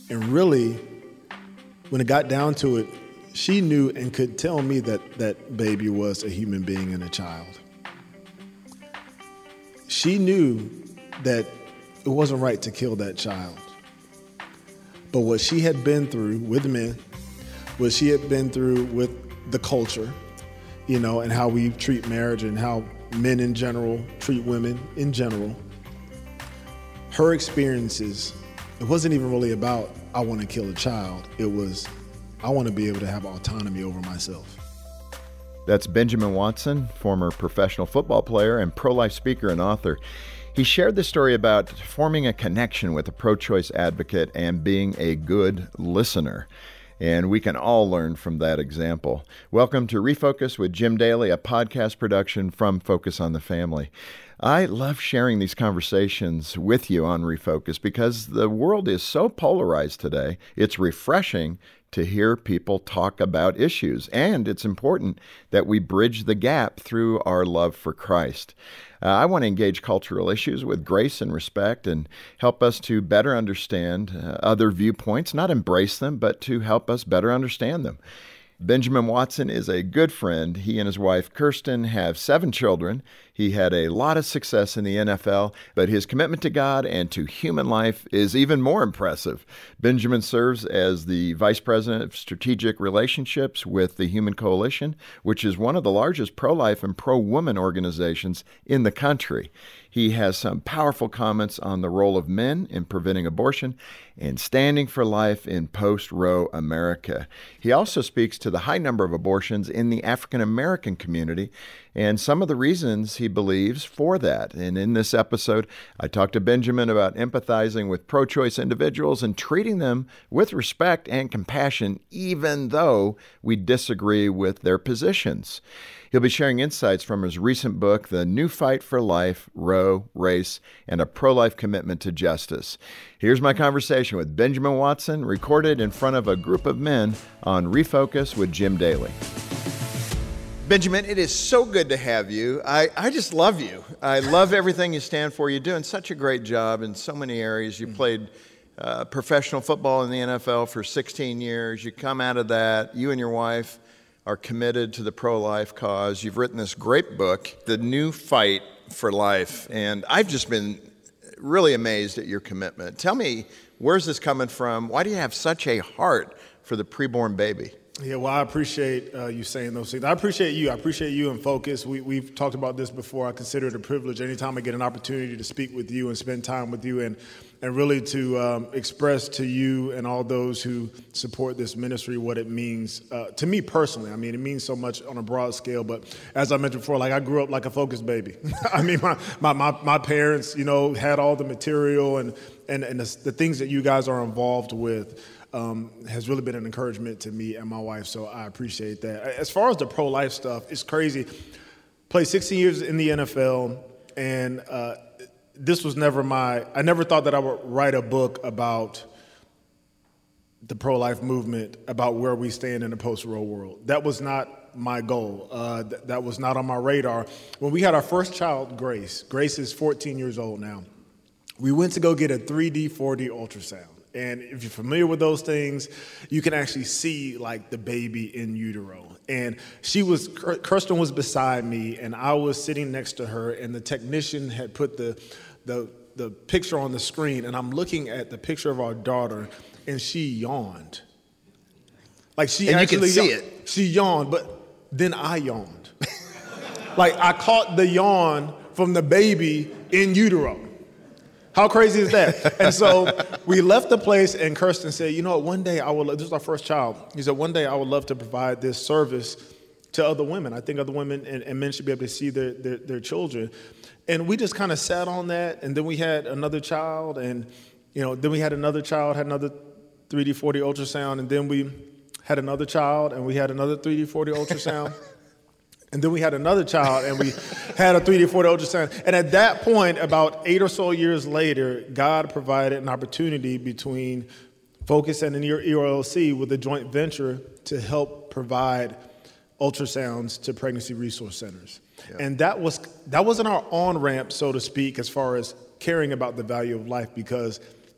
And really, when it got down to it, she knew and could tell me that that baby was a human being and a child. She knew that it wasn't right to kill that child. But what she had been through with men, what she had been through with the culture, and how we treat marriage and how men in general treat women in general, her experiences, it wasn't even really about, I want to kill a child. It was, I want to be able to have autonomy over myself. That's Benjamin Watson, former professional football player and pro-life speaker and author. He shared the story about forming a connection with a pro-choice advocate and being a good listener. And we can all learn from that example. Welcome to Refocus with Jim Daly, a podcast production from Focus on the Family. I love sharing these conversations with you on Refocus because the world is so polarized today. It's refreshing to hear people talk about issues, and it's important that we bridge the gap through our love for Christ. I want to engage cultural issues with grace and respect and help us to better understand other viewpoints, not embrace them, but to help us better understand them. Benjamin Watson is a good friend. He and his wife, Kirsten, have 7 children. He had a lot of success in the NFL, but his commitment to God and to human life is even more impressive. Benjamin serves as the Vice President of Strategic Relationships with the Human Coalition, which is one of the largest pro-life and pro-woman organizations in the country. He has some powerful comments on the role of men in preventing abortion and standing for life in post-Roe America. He also speaks to the high number of abortions in the African American community and some of the reasons he believes for that. And in this episode, I talked to Benjamin about empathizing with pro-choice individuals and treating them with respect and compassion, even though we disagree with their positions. He'll be sharing insights from his recent book, The New Fight for Life, Roe, Race, and a Pro-Life Commitment to Justice. Here's my conversation with Benjamin Watson, recorded in front of a group of men on Refocus with Jim Daly. Benjamin, it is so good to have you. I just love you. I love everything you stand for. You're doing such a great job in so many areas. You played professional football in the NFL for 16 years. You come out of that. You and your wife are committed to the pro-life cause. You've written this great book, The New Fight for Life, and I've just been really amazed at your commitment. Tell me, where's this coming from? Why do you have such a heart for the preborn baby? Yeah, well, I appreciate you saying those things. I appreciate you. I appreciate you and Focus. We've talked about this before. I consider it a privilege anytime I get an opportunity to speak with you and spend time with you and really to express to you and all those who support this ministry what it means to me personally. I mean, it means so much on a broad scale, but as I mentioned before, like I grew up like a Focus baby. I mean, my parents, had all the material and the things that you guys are involved with has really been an encouragement to me and my wife, so I appreciate that. As far as the pro-life stuff, it's crazy. Played 16 years in the NFL, and this was never I never thought that I would write a book about the pro-life movement, about where we stand in the post-Roe world. That was not my goal. That was not on my radar. When we had our first child, Grace is 14 years old now, we went to go get a 3D, 4D ultrasound. And if you're familiar with those things, you can actually see like the baby in utero. And Kirsten was beside me, and I was sitting next to her, and the technician had put the picture on the screen, and I'm looking at the picture of our daughter, and she yawned. Like she and actually, you can see it. She yawned, but then I yawned. Like I caught the yawn from the baby in utero. How crazy is that? And so we left the place, and Kirsten said, one day I would love, this is our first child. He said, one day I would love to provide this service to other women. I think other women and men should be able to see their children. And we just kind of sat on that, and then we had another child, and then we had another child, had another 3D, 4D ultrasound, and then we had another child, and we had another 3D, 4D ultrasound. And then we had another child, and we had a 3D, 4D ultrasound. And at that point, about 8 or so years later, God provided an opportunity between Focus and the ERLC with a joint venture to help provide ultrasounds to pregnancy resource centers. Yeah. And that wasn't our on-ramp, so to speak, as far as caring about the value of life, because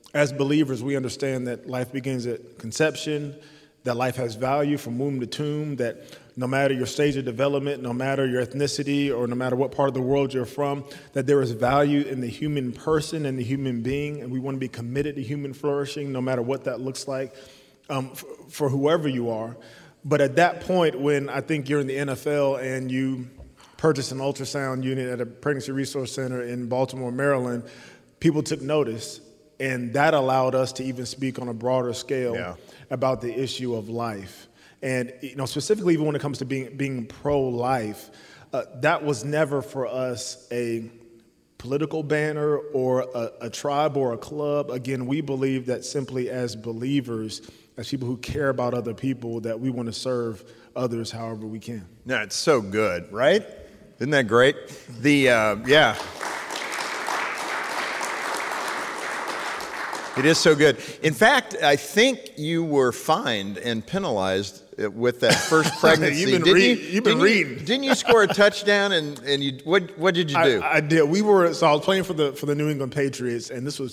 as believers, we understand that life begins at conception, that life has value from womb to tomb, that no matter your stage of development, no matter your ethnicity, or no matter what part of the world you're from, that there is value in the human person and the human being, and we want to be committed to human flourishing, no matter what that looks like, for whoever you are. But at that point, when I think you're in the NFL and you purchase an ultrasound unit at a pregnancy resource center in Baltimore, Maryland, people took notice, and that allowed us to even speak on a broader scale about the issue of life. And specifically even when it comes to being pro-life, that was never for us a political banner or a tribe or a club. Again, we believe that simply as believers, as people who care about other people, that we want to serve others however we can. No, it's so good, right? Isn't that great? It is so good. In fact, I think you were fined and penalized with that first pregnancy. You've been reading. Didn't you score a touchdown? And you what did you do? I did. So I was playing for the New England Patriots, and this was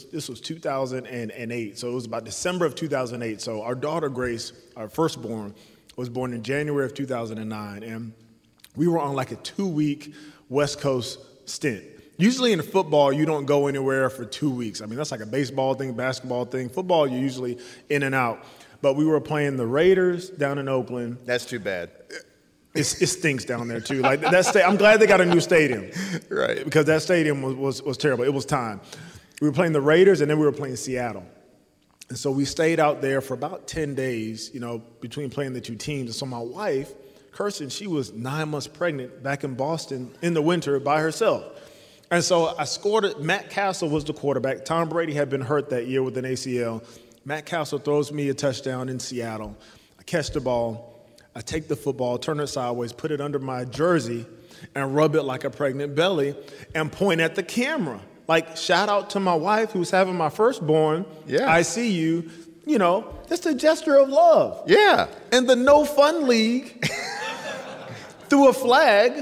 2008. So it was about December of 2008. So our daughter Grace, our firstborn, was born in January of 2009, and we were on like a 2-week West Coast stint. Usually in football, you don't go anywhere for 2 weeks. I mean, that's like a baseball thing, basketball thing. Football, you're usually in and out. But we were playing the Raiders down in Oakland. That's too bad. It stinks down there, too. Like I'm glad they got a new stadium. Right. Because that stadium was terrible. It was time. We were playing the Raiders, and then we were playing Seattle. And so we stayed out there for about 10 days, between playing the two teams. And so my wife, Kirsten, she was 9 months pregnant back in Boston in the winter by herself. And so I scored it. Matt Castle was the quarterback. Tom Brady had been hurt that year with an ACL. Matt Castle throws me a touchdown in Seattle. I catch the ball. I take the football, turn it sideways, put it under my jersey, and rub it like a pregnant belly and point at the camera. Like, shout out to my wife who's having my firstborn. Yeah. I see you. Just a gesture of love. Yeah. And the No Fun League threw a flag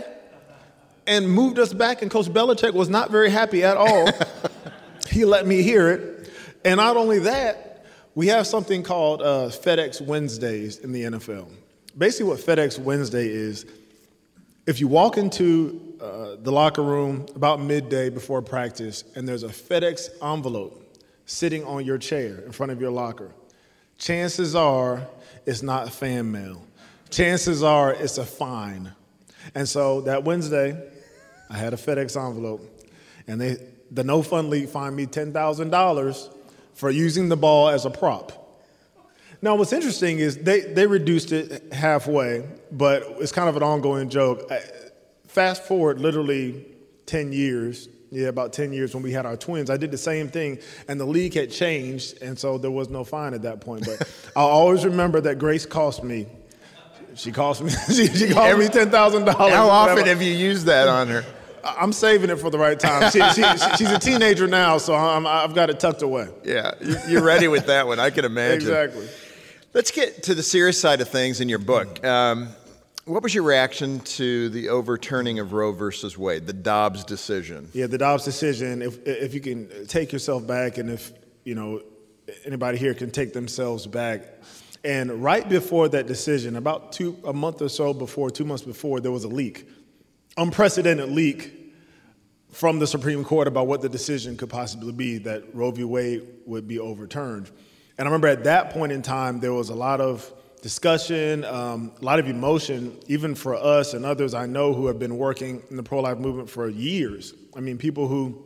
and moved us back, and Coach Belichick was not very happy at all. He let me hear it. And not only that, we have something called FedEx Wednesdays in the NFL. Basically what FedEx Wednesday is, if you walk into the locker room about midday before practice and there's a FedEx envelope sitting on your chair in front of your locker, chances are it's not fan mail. Chances are it's a fine. And so that Wednesday, I had a FedEx envelope, and the No Fun League fined me $10,000 for using the ball as a prop. Now, what's interesting is they reduced it halfway, but it's kind of an ongoing joke. Fast forward literally 10 years, about 10 years when we had our twins, I did the same thing, and the league had changed, and so there was no fine at that point. But I'll always remember that Grace cost me. She cost me $10,000. How often have you used that on her? I'm saving it for the right time. She's a teenager now, so I've got it tucked away. Yeah, you're ready with that one. I can imagine. Exactly. Let's get to the serious side of things in your book. What was your reaction to the overturning of Roe versus Wade, the Dobbs decision? Yeah, the Dobbs decision. If you can take yourself back, and if anybody here can take themselves back. And right before that decision, about 2 months before, there was a leak, unprecedented leak from the Supreme Court about what the decision could possibly be, that Roe v. Wade would be overturned. And I remember at that point in time, there was a lot of discussion, a lot of emotion, even for us and others I know who have been working in the pro-life movement for years. I mean, people who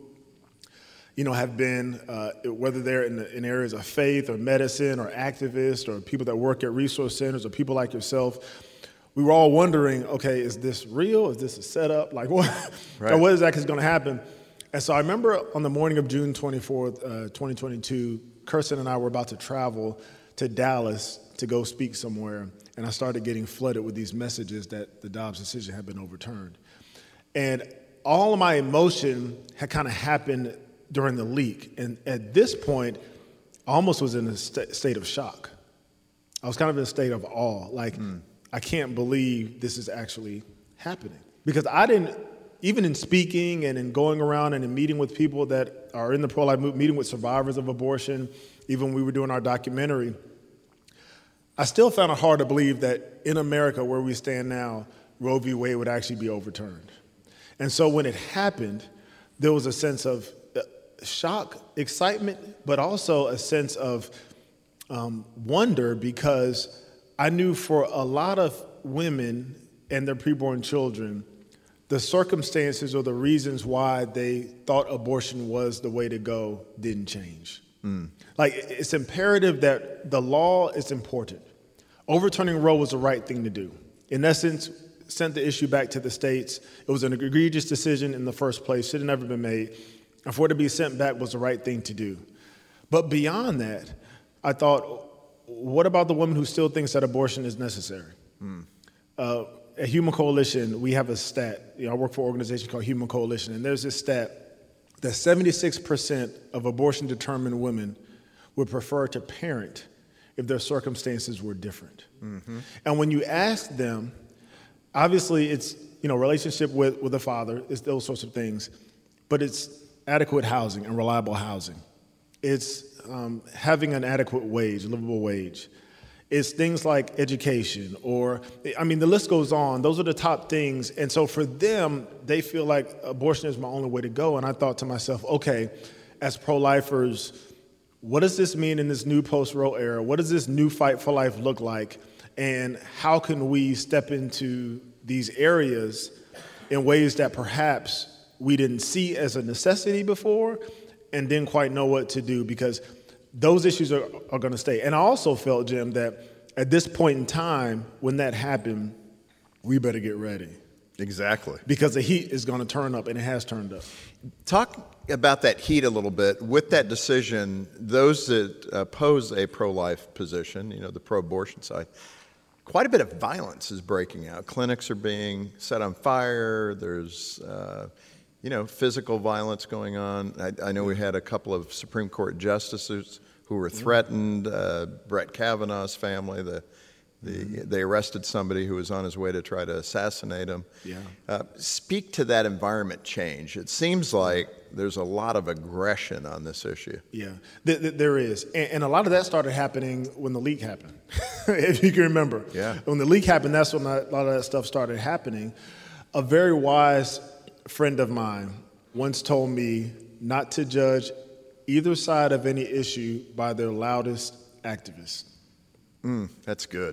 have been, whether they're in areas of faith or medicine or activists or people that work at resource centers or people like yourself, we were all wondering, okay, is this real? Is this a setup? Like, what? Right. Or what exactly is going to happen? And so I remember on the morning of June 24th, 2022, Kirsten and I were about to travel to Dallas to go speak somewhere, and I started getting flooded with these messages that the Dobbs decision had been overturned. And all of my emotion had kind of happened during the leak. And at this point, I almost was in a state of shock. I was kind of in a state of awe. Like, I can't believe this is actually happening. Because I didn't even in speaking and in going around and in meeting with people that are in the pro-life movement, meeting with survivors of abortion, even when we were doing our documentary, I still found it hard to believe that in America, where we stand now, Roe v. Wade would actually be overturned. And so when it happened, there was a sense of shock, excitement, but also a sense of wonder, because I knew for a lot of women and their preborn children, the circumstances or the reasons why they thought abortion was the way to go didn't change. Like, it's imperative that the law is important. Overturning Roe was the right thing to do. In essence, sent the issue back to the states. It was an egregious decision in the first place, should have never been made. And for it to be sent back was the right thing to do. But beyond that, I thought, what about the woman who still thinks that abortion is necessary? At Human Coalition, we have a stat. I work for an organization called Human Coalition, and there's this stat that 76% of abortion-determined women would prefer to parent if their circumstances were different. And when you ask them, obviously it's relationship with the father, it's those sorts of things, but it's adequate housing and reliable housing. It's having an adequate wage, a livable wage. It's things like education, or, the list goes on. Those are the top things. And so for them, they feel like abortion is my only way to go. And I thought to myself, okay, as pro-lifers, what does this mean in this new post-Roe era? What does this new fight for life look like? And how can we step into these areas in ways that perhaps we didn't see as a necessity before and didn't quite know what to do? Because those issues are going to stay. And I also felt, Jim, that at this point in time, when that happened, we better get ready. Exactly. Because the heat is going to turn up, and it has turned up. Talk about that heat a little bit. With that decision, those that oppose a pro-life position, the pro-abortion side, quite a bit of violence is breaking out. Clinics are being set on fire. There's physical violence going on. I know we had a couple of Supreme Court justices who were threatened. Brett Kavanaugh's family, they arrested somebody who was on his way to try to assassinate him. Speak to that environment change. It seems like there's a lot of aggression on this issue. Yeah, there is. And a lot of that started happening when the leak happened, if you can remember. Yeah. When the leak happened, that's when a lot of that stuff started happening. A very wise friend of mine once told me not to judge either side of any issue by their loudest activists. That's good.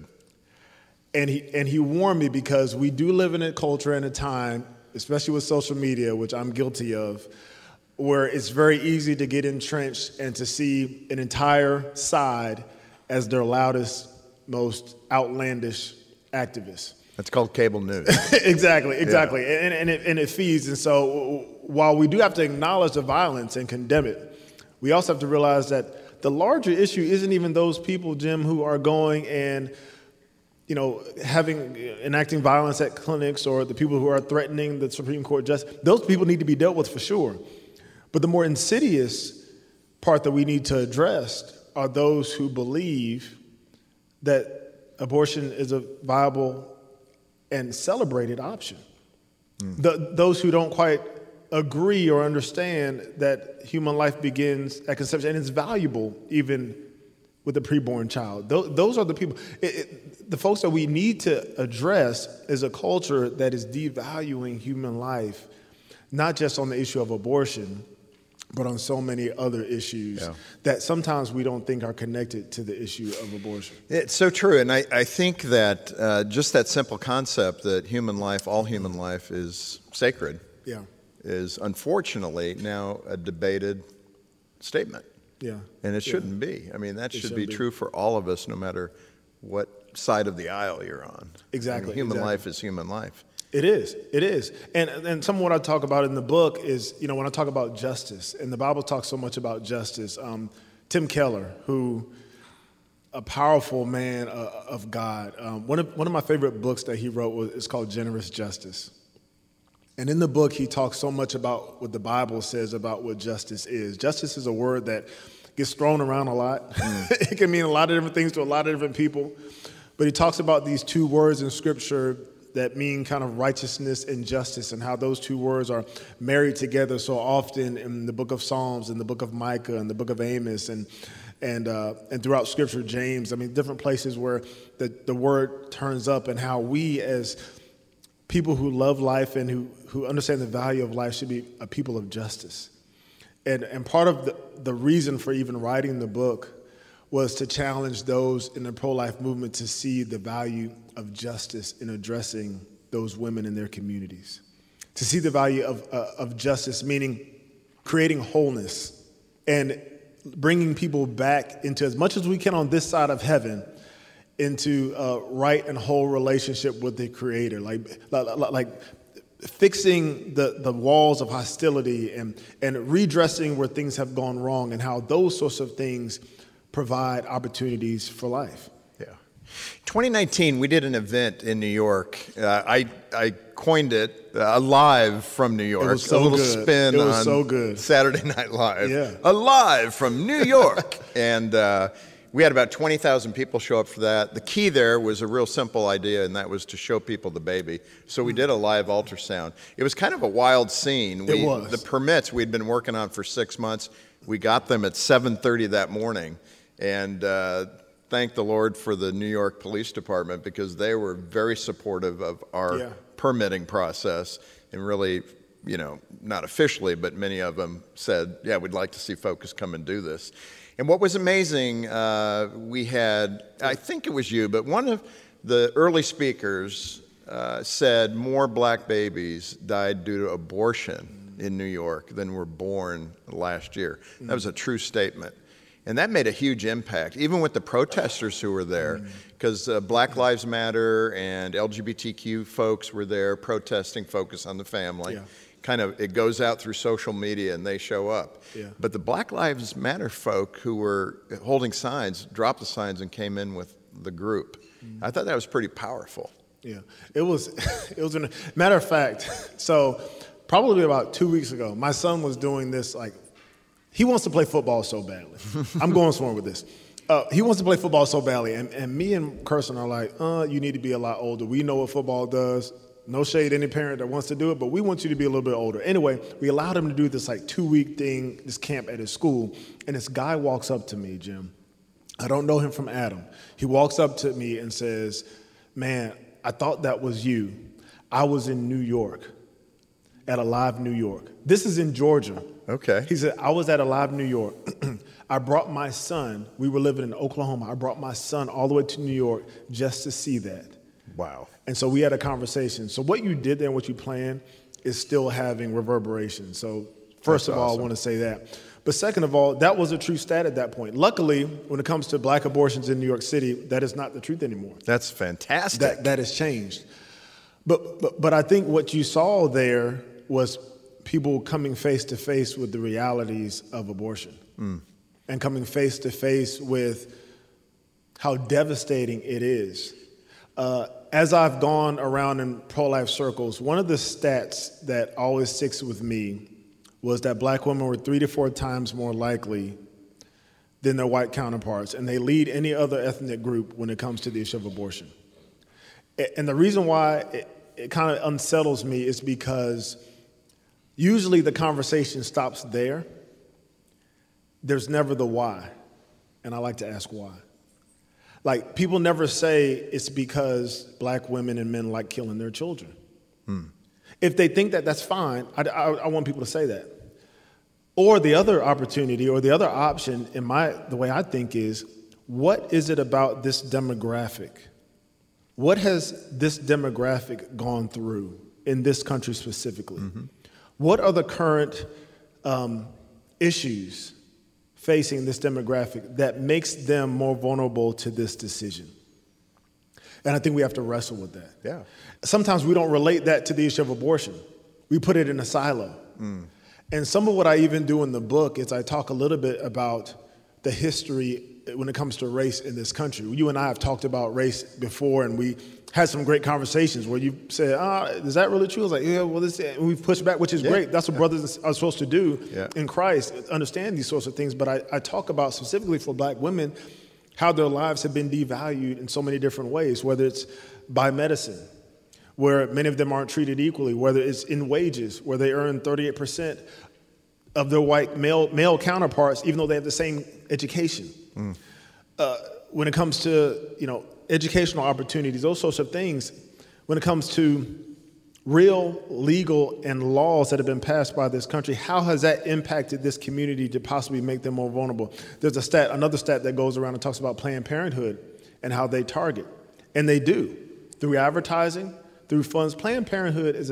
And he warned me, because we do live in a culture and a time, especially with social media, which I'm guilty of, where it's very easy to get entrenched and to see an entire side as their loudest, most outlandish activists. That's called cable news. Exactly. Yeah. And it feeds. And so while we do have to acknowledge the violence and condemn it, we also have to realize that the larger issue isn't even those people, Jim, who are going and enacting violence at clinics, or the people who are threatening the Supreme Court justice. Those people need to be dealt with for sure. But the more insidious part that we need to address are those who believe that abortion is a viable and celebrated option. Those who don't quite agree or understand that human life begins at conception and it's valuable even with a preborn child. Those are the people. The folks that we need to address is a culture that is devaluing human life, not just on the issue of abortion, but on so many other issues that sometimes we don't think are connected to the issue of abortion. It's so true. And I think that just that simple concept that human life, all human life, is sacred, is unfortunately now a debated statement. Yeah. And it shouldn't be. That should be true for all of us, no matter what side of the aisle you're on. Exactly. Human life is human life. It is. And some of what I talk about in the book is, when I talk about justice, and the Bible talks so much about justice, Tim Keller, who, a powerful man of God, one of my favorite books that he wrote is called Generous Justice. And in the book, he talks so much about what the Bible says about what justice is. Justice is a word that gets thrown around a lot. It can mean a lot of different things to a lot of different people. But he talks about these two words in Scripture that mean kind of righteousness and justice, and how those two words are married together so often in the book of Psalms, in the book of Micah, and the book of Amos, and throughout Scripture, James. I mean, different places where the word turns up, and how we as people who love life and who understand the value of life should be a people of justice. And part of the reason for even writing the book was to challenge those in the pro-life movement to see the value of justice in addressing those women in their communities. To see the value of justice, meaning creating wholeness and bringing people back into, as much as we can on this side of heaven, into a right and whole relationship with the Creator, like fixing the walls of hostility and redressing where things have gone wrong, and how those sorts of things provide opportunities for life. Yeah. 2019, we did an event in New York. I coined it Alive from New York. It was so a little good. spin It was on so good. Saturday Night Live. Yeah. Alive from New York. And we had about 20,000 people show up for that. The key there was a real simple idea, and that was to show people the baby. So we did a live ultrasound. It was kind of a wild scene. It was. The permits we'd been working on for 6 months. We got them at 7:30 that morning. And thank the Lord for the New York Police Department, because they were very supportive of our permitting process, and really, not officially, but many of them said, yeah, we'd like to see Focus come and do this. And what was amazing, we had, I think it was you, but one of the early speakers said more black babies died due to abortion in New York than were born last year. That was a true statement. And that made a huge impact, even with the protesters who were there, because Black Lives Matter and LGBTQ folks were there protesting Focus on the Family. Yeah. Kind of, it goes out through social media and they show up. Yeah. But the Black Lives Matter folk who were holding signs, dropped the signs and came in with the group. I thought that was pretty powerful. Yeah, it was. Matter of fact, so probably about 2 weeks ago, my son was doing this, he wants to play football so badly. I'm going somewhere with this. He wants to play football so badly, and me and Kirsten are like, you need to be a lot older. We know what football does. No shade to any parent that wants to do it, but we want you to be a little bit older. Anyway, we allowed him to do this 2-week thing, this camp at his school, and this guy walks up to me, Jim. I don't know him from Adam. He walks up to me and says, man, I thought that was you. I was in New York, at Alive New York. This is in Georgia. Okay. He said, I was at Alive New York. I brought my son. We were living in Oklahoma. I brought my son all the way to New York just to see that. Wow. And so we had a conversation. So what you did there and what you planned is still having reverberation. So first of all, I want to say that. But second of all, that was a true stat at that point. Luckily, when it comes to black abortions in New York City, that is not the truth anymore. That's fantastic. That has changed. But I think what you saw there was people coming face to face with the realities of abortion and coming face to face with how devastating it is. As I've gone around in pro-life circles, one of the stats that always sticks with me was that black women were 3 to 4 times more likely than their white counterparts, and they lead any other ethnic group when it comes to the issue of abortion. And the reason why it kind of unsettles me is because usually the conversation stops there. There's never the why, and I like to ask why. People never say it's because black women and men like killing their children. If they think that, that's fine. I want people to say that. Or the other opportunity or the other option, the way I think is, what is it about this demographic? What has this demographic gone through in this country specifically? What are the current issues facing this demographic that makes them more vulnerable to this decision? And I think we have to wrestle with that. Yeah. Sometimes we don't relate that to the issue of abortion. We put it in a silo. And some of what I even do in the book is I talk a little bit about the history when it comes to race in this country. You and I have talked about race before, and we had some great conversations where you said, is that really true? I was like, yeah, well, and we've pushed back, which is great. That's what brothers are supposed to do in Christ, understand these sorts of things. But I talk about specifically for black women, how their lives have been devalued in so many different ways, whether it's by medicine, where many of them aren't treated equally, whether it's in wages, where they earn 38% of their white male counterparts, even though they have the same education. When it comes to, educational opportunities, those sorts of things, when it comes to real legal and laws that have been passed by this country, how has that impacted this community to possibly make them more vulnerable? There's another stat that goes around and talks about Planned Parenthood and how they target. And they do, through advertising, through funds. Planned Parenthood is a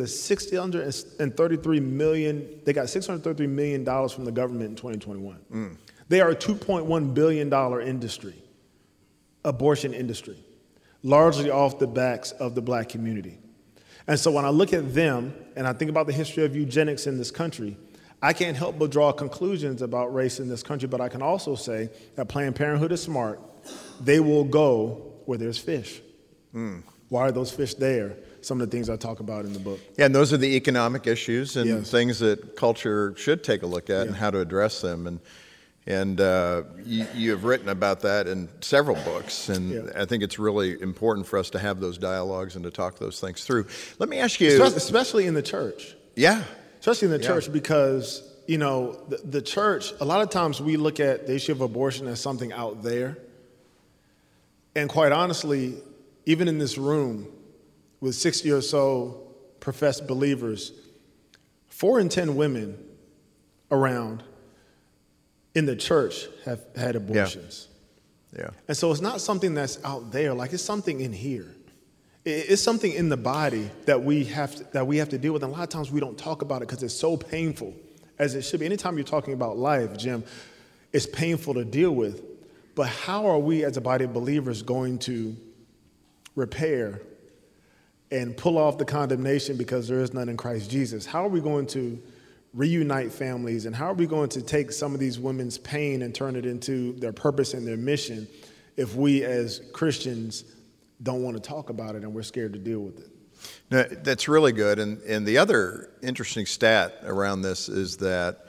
$633 million, they got $633 million from the government in 2021. They are a $2.1 billion industry, abortion industry, largely off the backs of the black community. And so when I look at them and I think about the history of eugenics in this country, I can't help but draw conclusions about race in this country, but I can also say that Planned Parenthood is smart. They will go where there's fish. Why are those fish there? Some of the things I talk about in the book. Yeah, and those are the economic issues and Yes. things that culture should take a look at and how to address them. And you have written about that in several books, and I think it's really important for us to have those dialogues and to talk those things through. Let me ask you... Especially in the church. Yeah. Especially in the church because, the church, a lot of times we look at the issue of abortion as something out there. And quite honestly, even in this room, with 60 or so professed believers, 4 in 10 women around in the church have had abortions. Yeah. And so it's not something that's out there, like it's something in here. It's something in the body that we have to deal with. And a lot of times we don't talk about it because it's so painful, as it should be. Anytime you're talking about life, Jim, it's painful to deal with. But how are we as a body of believers going to repair and pull off the condemnation because there is none in Christ Jesus? How are we going to reunite families, and how are we going to take some of these women's pain and turn it into their purpose and their mission if we as Christians don't want to talk about it and we're scared to deal with it? No, that's really good. And the other interesting stat around this is that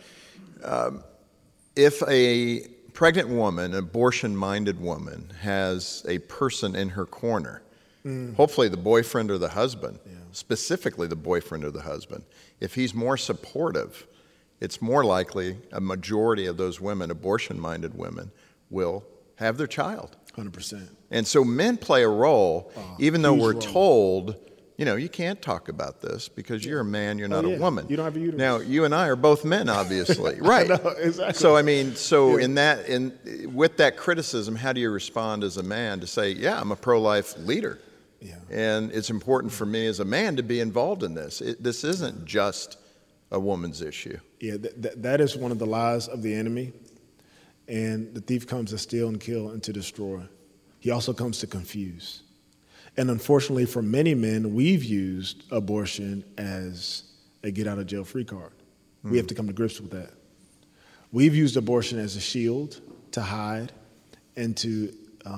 if a pregnant woman, an abortion-minded woman, has a person in her corner, hopefully the boyfriend or the husband, specifically the boyfriend or the husband, if he's more supportive, it's more likely a majority of those women, abortion-minded women, will have their child. 100%. And so men play a role, even though we're told, you can't talk about this because you're a man, you're not a woman. You don't have a uterus. Now, you and I are both men, obviously. Right. I know, exactly. So, with that criticism, how do you respond as a man to say, yeah, I'm a pro-life leader? Yeah. And it's important for me as a man to be involved in this. This isn't just a woman's issue. Yeah, that is one of the lies of the enemy. And the thief comes to steal and kill and to destroy. He also comes to confuse. And unfortunately, for many men, we've used abortion as a get-out-of-jail-free card. We have to come to grips with that. We've used abortion as a shield to hide and to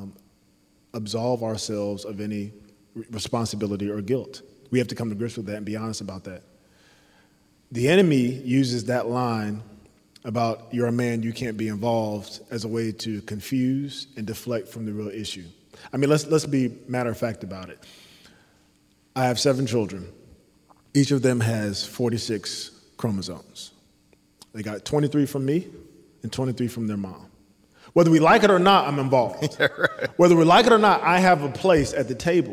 absolve ourselves of any responsibility or guilt. We have to come to grips with that and be honest about that. The enemy uses that line about you're a man, you can't be involved as a way to confuse and deflect from the real issue. I mean, let's be matter of fact about it. I have 7 children. Each of them has 46 chromosomes. They got 23 from me and 23 from their mom. Whether we like it or not, I'm involved. Right. Whether we like it or not, I have a place at the table.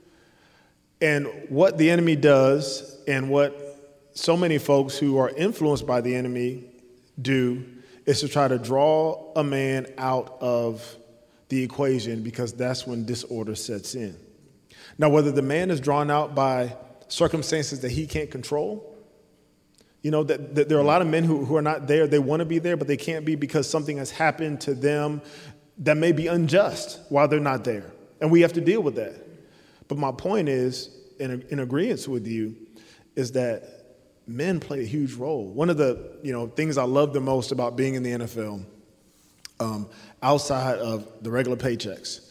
And what the enemy does, and what so many folks who are influenced by the enemy do, is to try to draw a man out of the equation, because that's when disorder sets in. Now, whether the man is drawn out by circumstances that he can't control, that there are a lot of men who are not there. They want to be there, but they can't be because something has happened to them that may be unjust while they're not there. And we have to deal with that. But my point is, in agreement with you, is that men play a huge role. One of the things I love the most about being in the NFL, outside of the regular paychecks,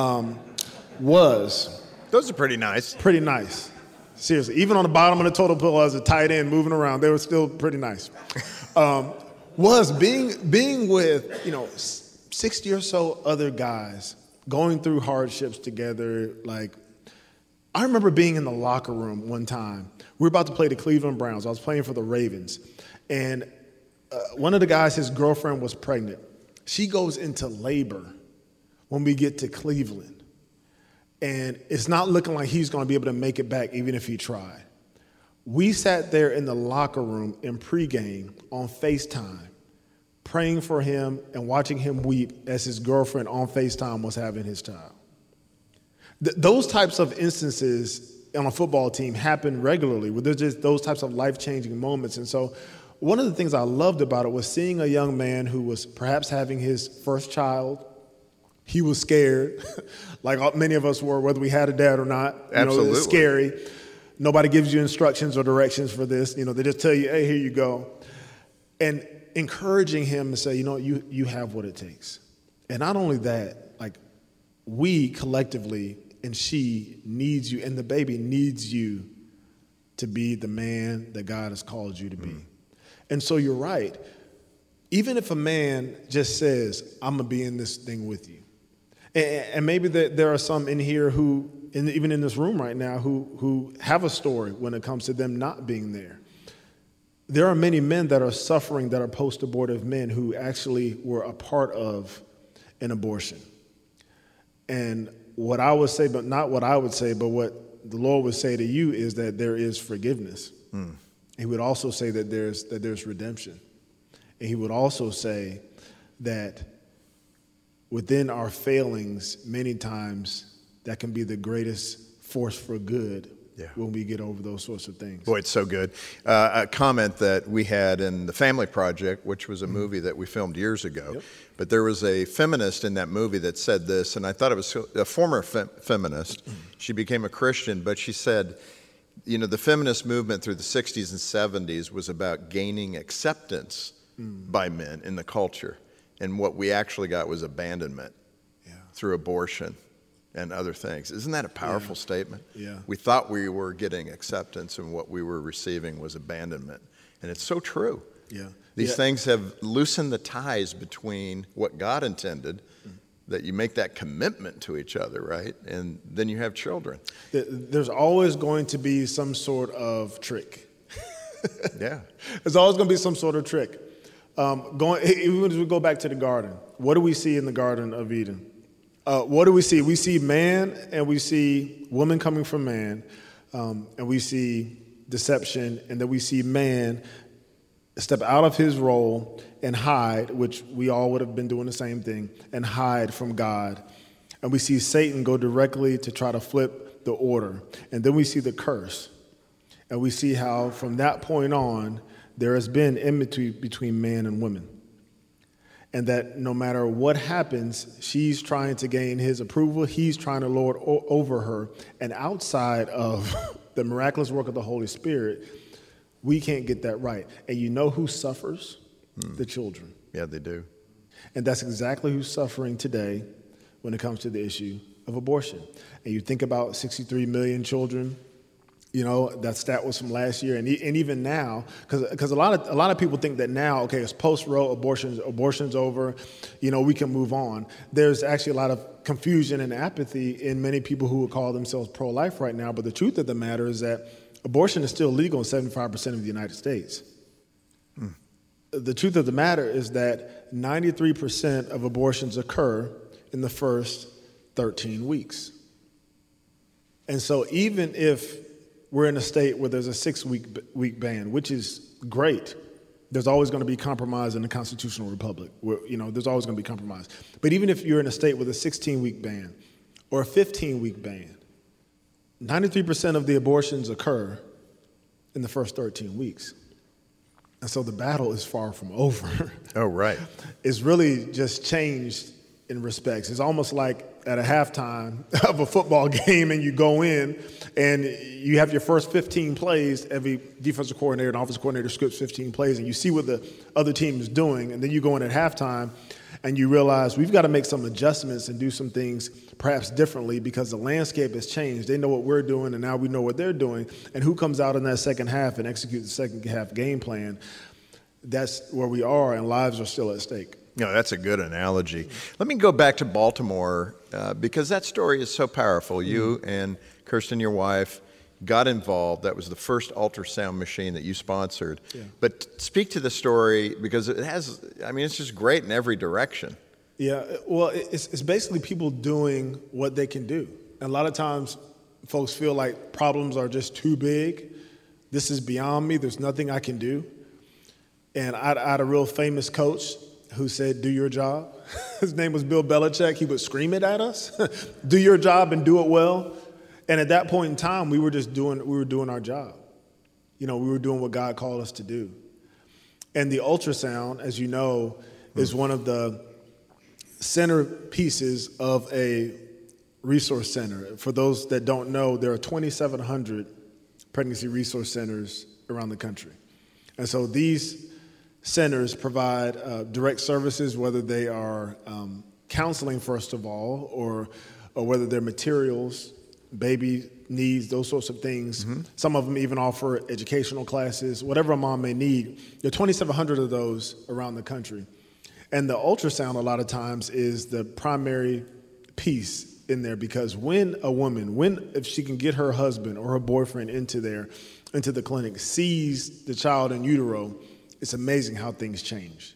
was... Those are pretty nice. Pretty nice. Seriously. Even on the bottom of the total bill as a tight end moving around, they were still pretty nice. Was being with, 60 or so other guys going through hardships together. Like, I remember being in the locker room one time. We were about to play the Cleveland Browns. I was playing for the Ravens. And one of the guys, his girlfriend was pregnant. She goes into labor when we get to Cleveland. And it's not looking like he's going to be able to make it back even if he tried. We sat there in the locker room in pregame on FaceTime, praying for him and watching him weep as his girlfriend on FaceTime was having his child. Those types of instances on a football team happen regularly, where there's just those types of life-changing moments. And so one of the things I loved about it was seeing a young man who was perhaps having his first child. He was scared, like many of us were, whether we had a dad or not. Absolutely. It's scary. Nobody gives you instructions or directions for this. They just tell you, hey, here you go. And encouraging him to say, you have what it takes. And not only that, like, we collectively, and she needs you, and the baby needs you to be the man that God has called you to be. And so you're right. Even if a man just says, I'm going to be in this thing with you. And maybe there are some in here who, even in this room right now, who have a story when it comes to them not being there. There are many men that are suffering that are post-abortive men who actually were a part of an abortion. And what I would say, but not what I would say, but what the Lord would say to you is that there is forgiveness. He would also say that there's redemption. And he would also say that within our failings, many times that can be the greatest force for good when we get over those sorts of things. Boy, it's so good. A comment that we had in The Family Project, which was a movie that we filmed years ago, but there was a feminist in that movie that said this, and I thought it was a former feminist. She became a Christian, but she said, the feminist movement through the 60s and 70s was about gaining acceptance by men in the culture. And what we actually got was abandonment through abortion and other things. Isn't that a powerful statement? Yeah. We thought we were getting acceptance, and what we were receiving was abandonment. And it's so true. Yeah. These things have loosened the ties between what God intended, that you make that commitment to each other, right? And then you have children. There's always going to be some sort of trick. Yeah. There's always going to be some sort of trick. Even as we go back to the garden, what do we see in the Garden of Eden? What do we see? We see man and we see woman coming from man, and we see deception, and then we see man step out of his role and hide, which we all would have been doing the same thing, and hide from God. And we see Satan go directly to try to flip the order. And then we see the curse. And we see how from that point on, there has been enmity between man and woman. And that no matter what happens, she's trying to gain his approval. He's trying to lord over her. And outside of the miraculous work of the Holy Spirit, we can't get that right. And you know who suffers? The children. Yeah, they do. And that's exactly who's suffering today when it comes to the issue of abortion. And you think about 63 million children. That stat was from last year, and even now, because a lot of people think that now, okay, it's post-Roe, abortion's over, we can move on. There's actually a lot of confusion and apathy in many people who would call themselves pro-life right now. But the truth of the matter is that abortion is still legal in 75% of the United States. The truth of the matter is that 93% of abortions occur in the first 13 weeks. And so even if we're in a state where there's a 6-week ban, which is great, there's always going to be compromise in the constitutional republic. There's always going to be compromise. But even if you're in a state with a 16-week ban or a 15-week ban, 93% of the abortions occur in the first 13 weeks. And so the battle is far from over. Oh, right. It's really just changed in respects. It's almost like at a halftime of a football game, and you go in and you have your first 15 plays. Every defensive coordinator and offensive coordinator scripts 15 plays, and you see what the other team is doing. And then you go in at halftime and you realize we've got to make some adjustments and do some things perhaps differently because the landscape has changed. They know what we're doing, and now we know what they're doing. And who comes out in that second half and executes the second half game plan? That's where we are, and lives are still at stake. No, that's a good analogy. Let me go back to Baltimore because that story is so powerful. You and Kirsten, your wife, got involved. That was the first ultrasound machine that you sponsored. Yeah. But speak to the story because it has, I mean, it's just great in every direction. Yeah, well, it's basically people doing what they can do. And a lot of times folks feel like problems are just too big. This is beyond me. There's nothing I can do. And I had a real famous coach who said, do your job. His name was Bill Belichick. He would scream it at us, do your job and do it well. And at that point in time, we were doing our job. You know, we were doing what God called us to do. And the ultrasound, as you know, is one of the centerpieces of a resource center. For those that don't know, there are 2,700 pregnancy resource centers around the country. And so these centers provide direct services, whether they are counseling, first of all, or whether they're materials, baby needs, those sorts of things. Mm-hmm. Some of them even offer educational classes, whatever a mom may need. There are 2,700 of those around the country. And the ultrasound, a lot of times, is the primary piece in there because when a woman, if she can get her husband or her boyfriend into the clinic, sees the child in utero, it's amazing how things change.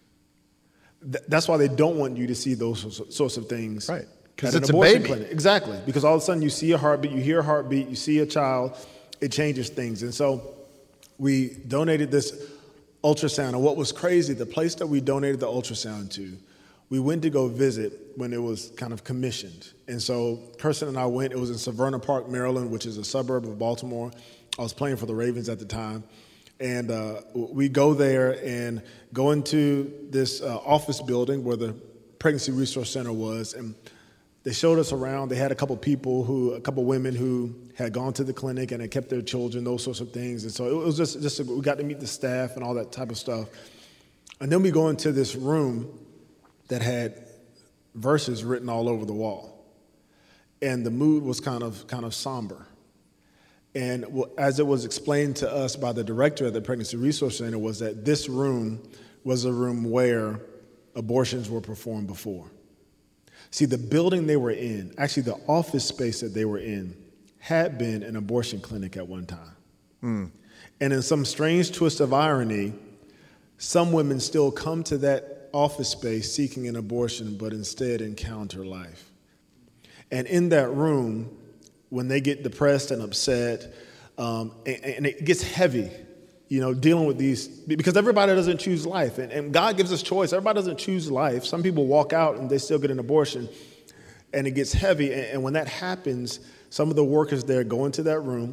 That's why they don't want you to see those sorts of things. Right. Because it's an a abortion baby. Clinic. Exactly. Because all of a sudden you see a heartbeat, you hear a heartbeat, you see a child, it changes things. And so we donated this ultrasound. And what was crazy, the place that we donated the ultrasound to, we went to go visit when it was kind of commissioned. And so Kirsten and I went. It was in Severna Park, Maryland, which is a suburb of Baltimore. I was playing for the Ravens at the time. And we go there and go into this office building where the Pregnancy Resource Center was. And they showed us around. They had a couple women who had gone to the clinic and had kept their children, those sorts of things. And so it was just we got to meet the staff and all that type of stuff. And then we go into this room that had verses written all over the wall. And the mood was kind of somber. And as it was explained to us by the director of the Pregnancy Resource Center was that this room was a room where abortions were performed before. See, the building they were in, actually the office space that they were in, had been an abortion clinic at one time. Mm. And in some strange twist of irony, some women still come to that office space seeking an abortion, but instead encounter life. And in that room, when they get depressed and upset, and it gets heavy, you know, dealing with these, because everybody doesn't choose life, and God gives us choice. Everybody doesn't choose life. Some people walk out and they still get an abortion, and it gets heavy. And when that happens, some of the workers there go into that room,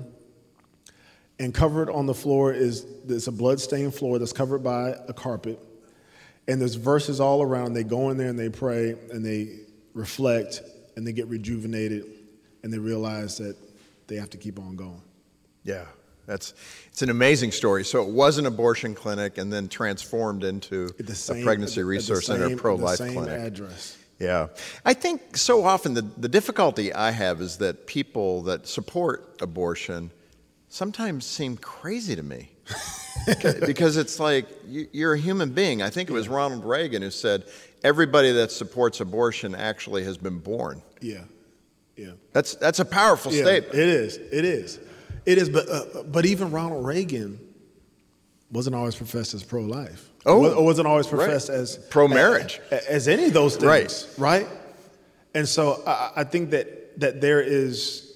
and covered on the floor there's a blood-stained floor that's covered by a carpet, and there's verses all around. They go in there and they pray and they reflect and they get rejuvenated. And they realize that they have to keep on going. Yeah, it's an amazing story. So it was an abortion clinic and then transformed into a pregnancy resource center, pro-life clinic. The same address. Yeah. I think so often the difficulty I have is that people that support abortion sometimes seem crazy to me. Because it's like, you're a human being. I think it was Ronald Reagan who said, everybody that supports abortion actually has been born. Yeah. Yeah, that's a powerful statement. It is. But even Ronald Reagan wasn't always professed as pro-life. Or wasn't always professed as pro-marriage, as any of those things. Right. And so I think that there is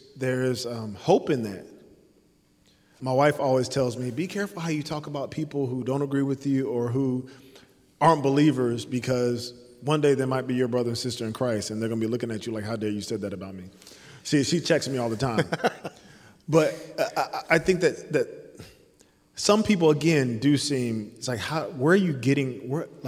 hope in that. My wife always tells me, be careful how you talk about people who don't agree with you or who aren't believers, because one day they might be your brother and sister in Christ, and they're going to be looking at you like, how dare you said that about me? She checks me all the time. But I think that some people, again, do seem, it's like, where are you getting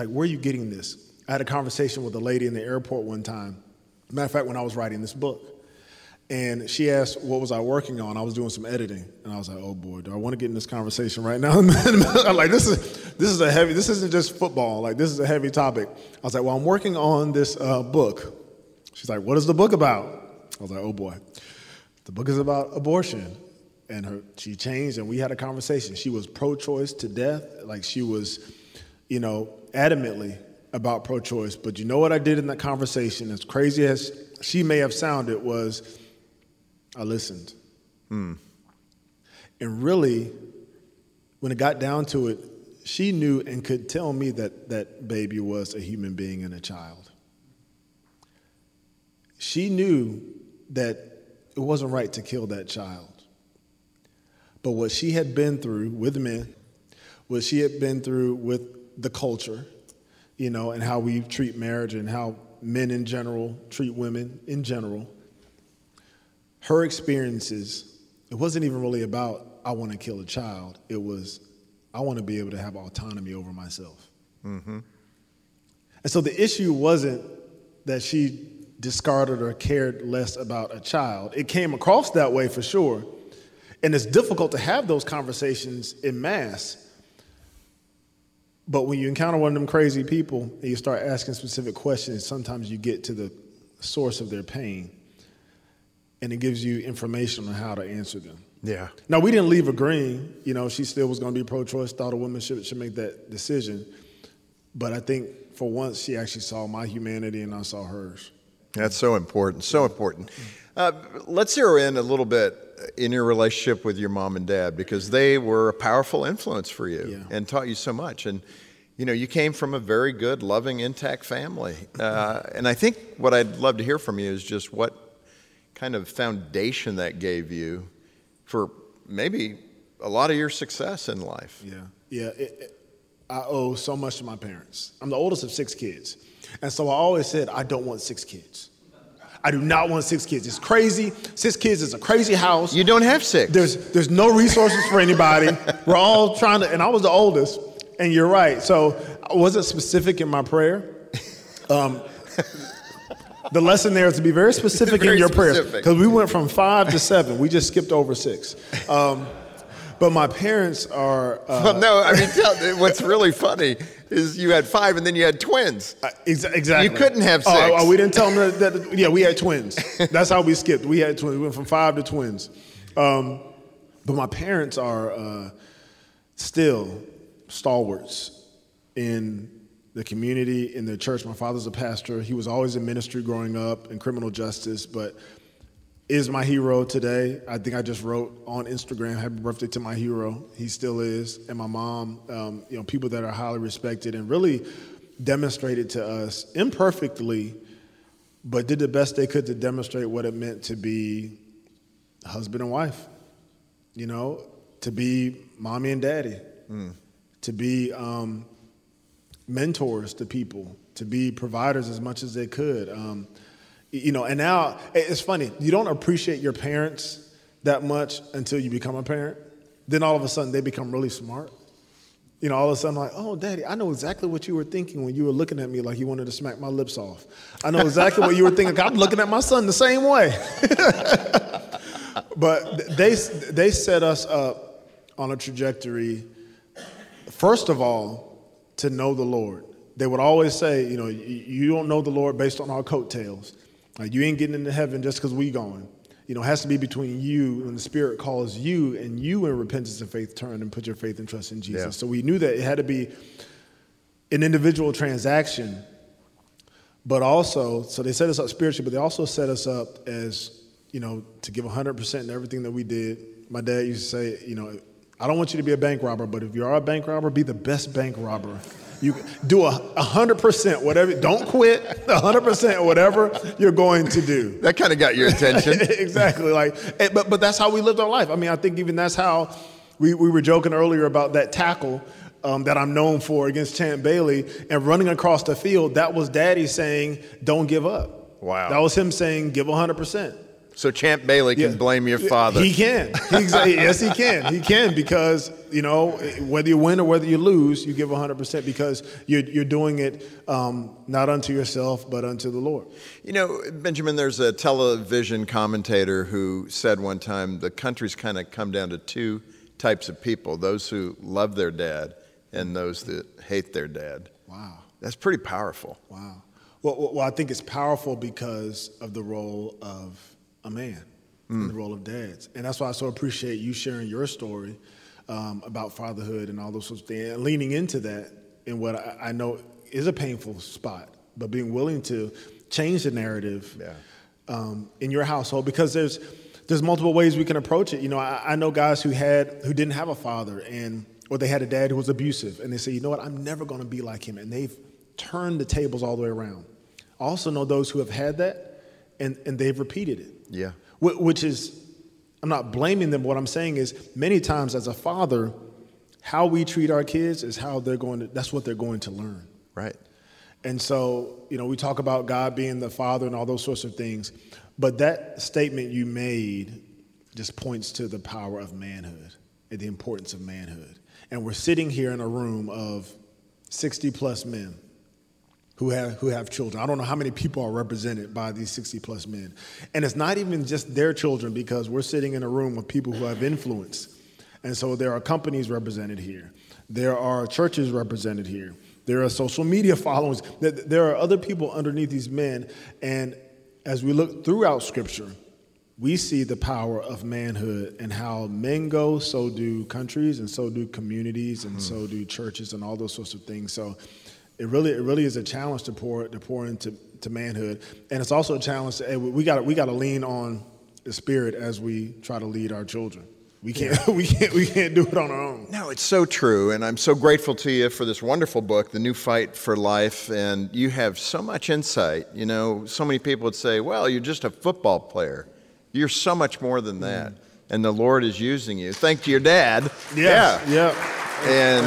this? I had a conversation with a lady in the airport one time. Matter of fact, when I was writing this book. And she asked, what was I working on? I was doing some editing. And I was like, oh boy, do I want to get in this conversation right now? I'm like, this isn't just football. Like, this is a heavy topic. I was like, well, I'm working on this book. She's like, what is the book about? I was like, oh boy, the book is about abortion. And she changed, and we had a conversation. She was pro-choice to death. Like, she was, adamantly about pro-choice. But you know what I did in that conversation, as crazy as she may have sounded, was I listened. And really, when it got down to it, she knew and could tell me that that baby was a human being and a child. She knew that it wasn't right to kill that child. But what she had been through with men, what she had been through with the culture, you know, and how we treat marriage and how men in general treat women in general, her experiences, it wasn't even really about, I want to kill a child. It was, I want to be able to have autonomy over myself. And so the issue wasn't that she discarded or cared less about a child. It came across that way for sure. And it's difficult to have those conversations en masse. But when you encounter one of them crazy people and you start asking specific questions, sometimes you get to the source of their pain. And it gives you information on how to answer them. Yeah. Now, we didn't leave agreeing. You know, she still was going to be pro-choice, thought a woman should make that decision. But I think for once she actually saw my humanity and I saw hers. That's so important, so important. Let's zero in a little bit in your relationship with your mom and dad, because they were a powerful influence for you and taught you so much. And, you know, you came from a very good, loving, intact family. And I think what I'd love to hear from you is just what kind of foundation that gave you for maybe a lot of your success in life. Yeah. I owe so much to my parents. I'm the oldest of 6 kids. And so I always said, I don't want 6 kids. I do not want 6 kids. It's crazy. 6 kids is a crazy house. You don't have 6. There's no resources for anybody. We're all trying to, and I was the oldest, and you're right. So I wasn't specific in my prayer. The lesson there is to be very specific in your prayers, because we went from 5 to 7. We just skipped over 6. But my parents are... well, no, I mean, what's really funny is you had 5 and then you had twins. Exactly. You couldn't have 6. Oh, we didn't tell them that, yeah, we had twins. That's how we skipped. We had twins. We went from 5 to twins. But my parents are still stalwarts in the community, in the church. My father's a pastor. He was always in ministry growing up, in criminal justice, but is my hero today. I think I just wrote on Instagram, happy birthday to my hero. He still is. And my mom, you know, people that are highly respected and really demonstrated to us imperfectly, but did the best they could to demonstrate what it meant to be husband and wife, you know, to be mommy and daddy, to be mentors to people, to be providers as much as they could. You know, and now it's funny, you don't appreciate your parents that much until you become a parent. Then all of a sudden they become really smart. You know, all of a sudden, like, oh, Daddy, I know exactly what you were thinking when you were looking at me like you wanted to smack my lips off. I know exactly what you were thinking. I'm looking at my son the same way. But they set us up on a trajectory, first of all, to know the Lord. They would always say, you know, you don't know the Lord based on our coattails. You ain't getting into heaven just because we going. You know, it has to be between you and the Spirit calls you, and you in repentance and faith turn and put your faith and trust in Jesus. Yeah. So we knew that it had to be an individual transaction, but also, so they set us up spiritually, but they also set us up as, you know, to give 100% in everything that we did. My dad used to say, you know, I don't want you to be a bank robber, but if you are a bank robber, be the best bank robber. You do 100%, whatever. Don't quit. 100%, whatever you're going to do. That kind of got your attention. Exactly. But that's how we lived our life. I mean, I think even that's how we were joking earlier about that tackle that I'm known for against Champ Bailey and running across the field. That was Daddy saying, "Don't give up." Wow. That was him saying, "Give 100%." So Champ Bailey can blame your father. He can. Yes, he can. He can, because, you know, whether you win or whether you lose, you give 100% because you're doing it not unto yourself, but unto the Lord. You know, Benjamin, there's a television commentator who said one time the country's kind of come down to 2 types of people, those who love their dad and those that hate their dad. Wow. That's pretty powerful. Wow. Well, I think it's powerful because of the role of a man in the role of dads. And that's why I so appreciate you sharing your story about fatherhood and all those sorts of things, and leaning into that in what I know is a painful spot, but being willing to change the narrative in your household, because there's multiple ways we can approach it. You know, I know guys who didn't have a father, or they had a dad who was abusive, and they say, you know what, I'm never going to be like him, and they've turned the tables all the way around. I also know those who have had that, and they've repeated it. Yeah. Which is, I'm not blaming them. What I'm saying is, many times as a father, how we treat our kids is that's what they're going to learn. Right. And so, you know, we talk about God being the father and all those sorts of things, but that statement you made just points to the power of manhood and the importance of manhood. And we're sitting here in a room of 60 plus men who have children. I don't know how many people are represented by these 60 plus men. And it's not even just their children, because we're sitting in a room of people who have influence. And so there are companies represented here. There are churches represented here. There are social media followers. There are other people underneath these men. And as we look throughout Scripture, we see the power of manhood, and how men go, so do countries, and so do communities, and so do churches, and all those sorts of things. So it really is a challenge to pour into manhood, and it's also a challenge to, we got to lean on the Spirit as we try to lead our children. We can't do it on our own. No, it's so true, and I'm so grateful to you for this wonderful book, The New Fight for Life, and you have so much insight. You know, so many people would say, well, you're just a football player. You're so much more than that, and the Lord is using you. Thanks to your dad. Yes. Yeah. And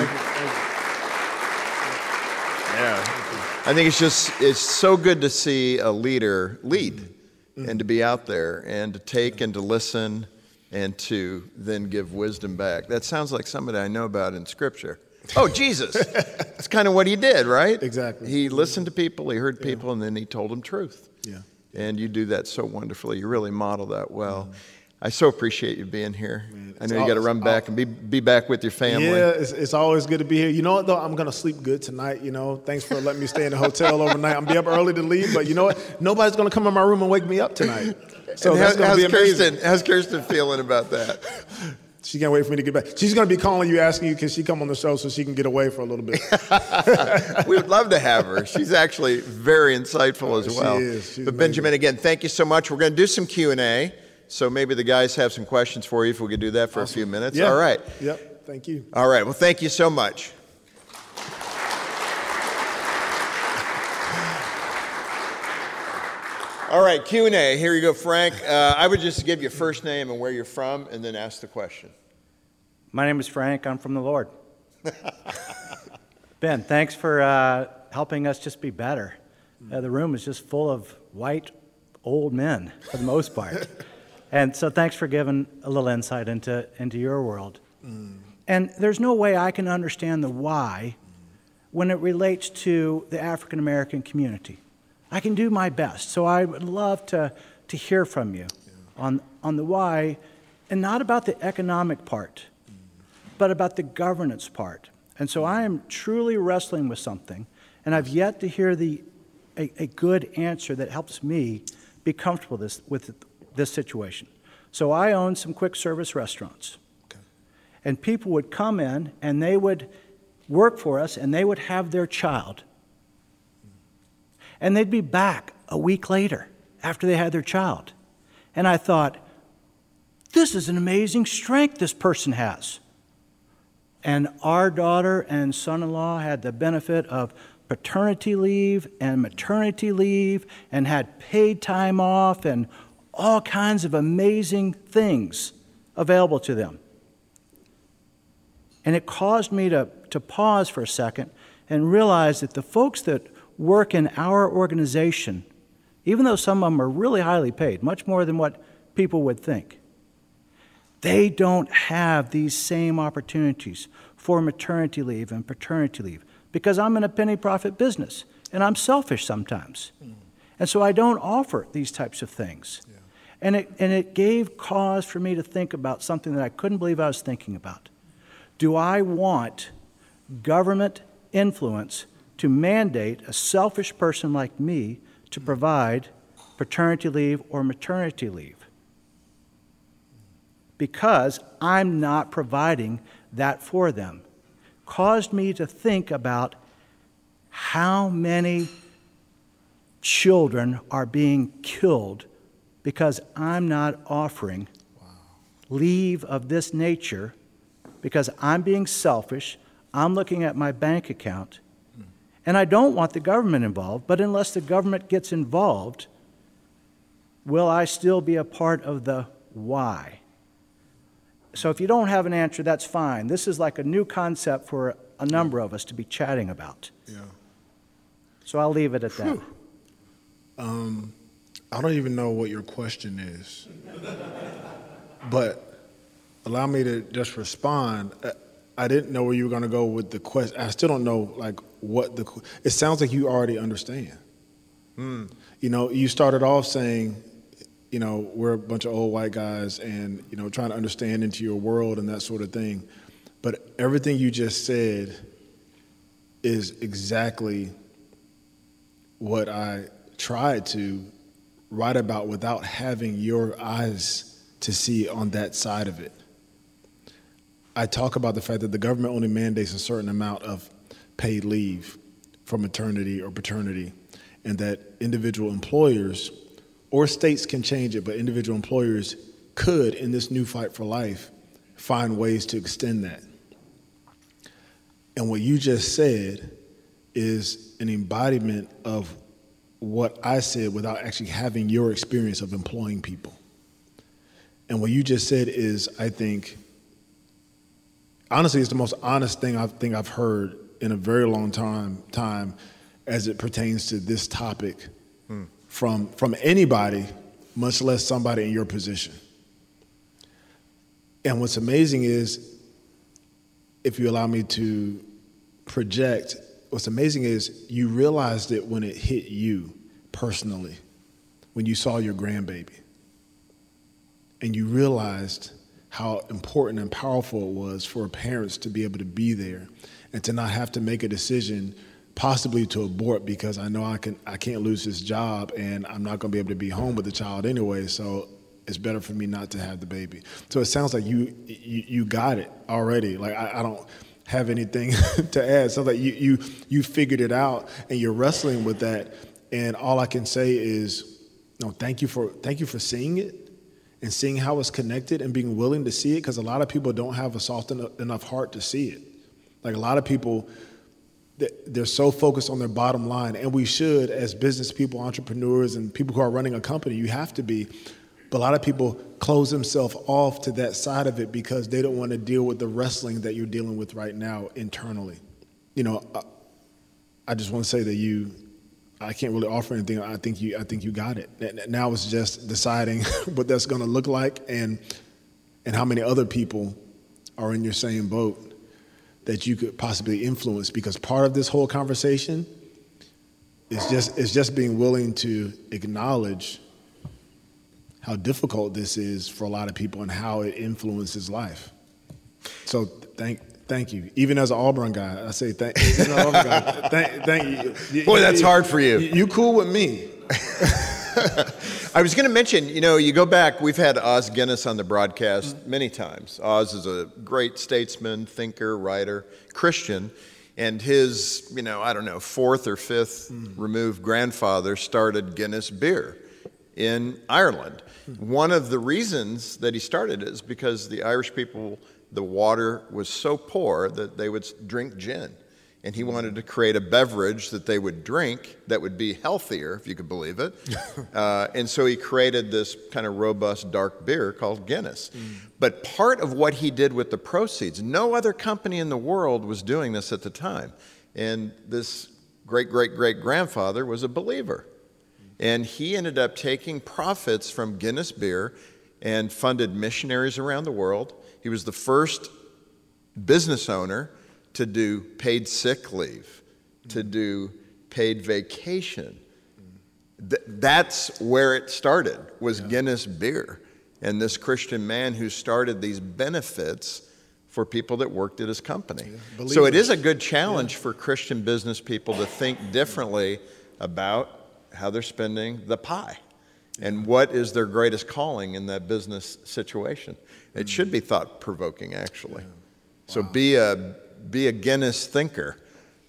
I think it's so good to see a leader lead, and to be out there and to take and to listen and to then give wisdom back. That sounds like somebody I know about in Scripture. Oh, Jesus. That's kind of what he did, right? Exactly. He listened to people, he heard people, and then he told them truth. Yeah. And you do that so wonderfully. You really model that well. I so appreciate you being here. I know you got to run back and be back with your family. Yeah, it's always good to be here. You know what, though? I'm going to sleep good tonight, you know. Thanks for letting me stay in the hotel overnight. I'm going to be up early to leave, but you know what? Nobody's going to come in my room and wake me up tonight. So that's going to be amazing. How's Kirsten feeling about that? She can't wait for me to get back. She's going to be calling you, asking you, can she come on the show so she can get away for a little bit? We would love to have her. She's actually very insightful as well. She is. But Benjamin, again, thank you so much. We're going to do some Q&A. So maybe the guys have some questions for you if we could do that for a few minutes. Yeah. All right. Yep. Thank you. All right. Well, thank you so much. All right, Q&A. Here you go, Frank. I would just give you first name and where you're from, and then ask the question. My name is Frank. I'm from the Lord. Ben, thanks for helping us just be better. The room is just full of white, old men, for the most part. And so thanks for giving a little insight into your world. And there's no way I can understand the why when it relates to the African American community. I can do my best, so I would love to hear from you on the why, and not about the economic part, but about the governance part. And so I am truly wrestling with something, and I've yet to hear a good answer that helps me be comfortable with this situation. So I own some quick service restaurants, and people would come in and they would work for us, and they would have their child. And they'd be back a week later after they had their child. And I thought, this is an amazing strength this person has. And our daughter and son-in-law had the benefit of paternity leave and maternity leave and had paid time off and all kinds of amazing things available to them. And it caused me to pause for a second and realize that the folks that work in our organization, even though some of them are really highly paid, much more than what people would think, they don't have these same opportunities for maternity leave and paternity leave, because I'm in a penny profit business and I'm selfish sometimes. And so I don't offer these types of things. And it gave cause for me to think about something that I couldn't believe I was thinking about. Do I want government influence to mandate a selfish person like me to provide paternity leave or maternity leave? Because I'm not providing that for them. Caused me to think about how many children are being killed because I'm not offering leave of this nature, because I'm being selfish, I'm looking at my bank account, and I don't want the government involved, but unless the government gets involved, will I still be a part of the why? So if you don't have an answer, that's fine. This is like a new concept for a number of us to be chatting about. Yeah. So I'll leave it at that. I don't even know what your question is, but allow me to just respond. I didn't know where you were going to go with the question. I still don't know, like, it sounds like you already understand. You know, you started off saying, you know, we're a bunch of old white guys and, you know, trying to understand into your world and that sort of thing. But everything you just said is exactly what I tried to write about without having your eyes to see on that side of it. I talk about the fact that the government only mandates a certain amount of paid leave for maternity or paternity, and that individual employers, or states can change it, but individual employers could, in this new fight for life, find ways to extend that. And what you just said is an embodiment of what I said without actually having your experience of employing people. And what you just said is, I think, honestly, it's the most honest thing I've heard in a very long time as it pertains to this topic from anybody, much less somebody in your position. And what's amazing is, if you allow me to project, what's amazing is you realized it when it hit you personally, when you saw your grandbaby. And you realized how important and powerful it was for parents to be able to be there and to not have to make a decision possibly to abort because I know I can't lose this job and I'm not going to be able to be home with the child anyway, so it's better for me not to have the baby. So it sounds like you got it already. Like I don't have anything to add. So that you figured it out and you're wrestling with that. And all I can say is, no, thank you for seeing it and seeing how it's connected and being willing to see it, because a lot of people don't have a soft enough heart to see it. Like a lot of people, they're so focused on their bottom line, and we should, as business people, entrepreneurs, and people who are running a company, you have to be. But a lot of people close themselves off to that side of it because they don't want to deal with the wrestling that you're dealing with right now internally. You know, I just want to say that I can't really offer anything. I think you got it. Now it's just deciding what that's going to look like and how many other people are in your same boat that you could possibly influence, because part of this whole conversation is just being willing to acknowledge how difficult this is for a lot of people and how it influences life. So thank you. Even as an Auburn guy, I say thank you. Boy, that's hard for you. You cool with me. I was going to mention, you go back, we've had Os Guinness on the broadcast many times. Os is a great statesman, thinker, writer, Christian, and his, fourth or fifth removed grandfather started Guinness beer in Ireland. One of the reasons that he started it is because the Irish people, the water was so poor that they would drink gin. And he wanted to create a beverage that they would drink that would be healthier, if you could believe it. And so he created this kind of robust dark beer called Guinness. But part of what he did with the proceeds, no other company in the world was doing this at the time. And this great-great-great-grandfather was a believer. And he ended up taking profits from Guinness beer and funded missionaries around the world. He was the first business owner to do paid sick leave, to do paid vacation. That's where it started, was Guinness beer. And this Christian man who started these benefits for people that worked at his company. Yeah, so it is a good challenge for Christian business people to think differently about how they're spending the pie and what is their greatest calling in that business situation. It should be thought-provoking, actually. So be a Guinness thinker